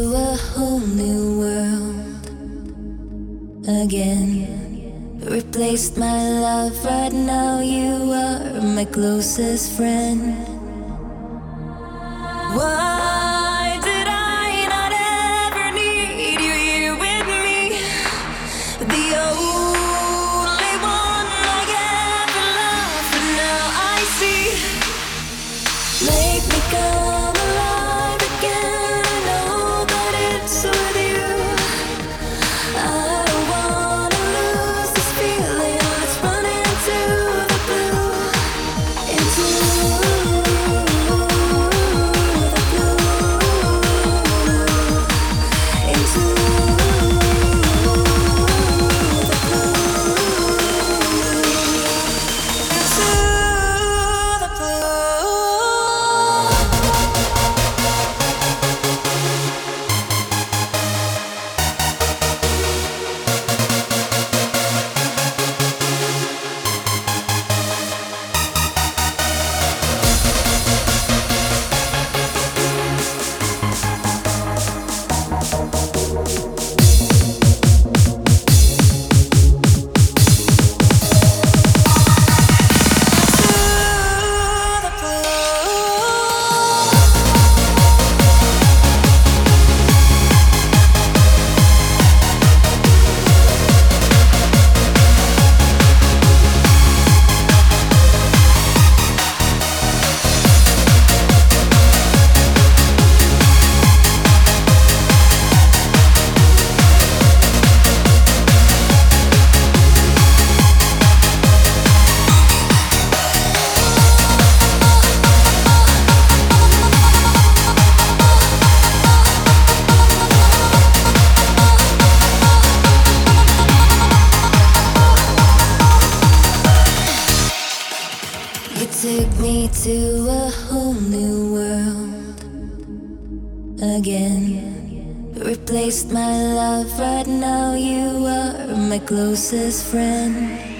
a whole new world again. Replaced my love, right now you are my closest friend. Why did I not ever need you here with me? The only one I ever loved, but now I see. Make me come alive again. I know that it's with you. I don't wanna lose this feeling. Let's run into the blue, into the blue, into took me to a whole new world again. Replaced my love, right now you are my closest friend.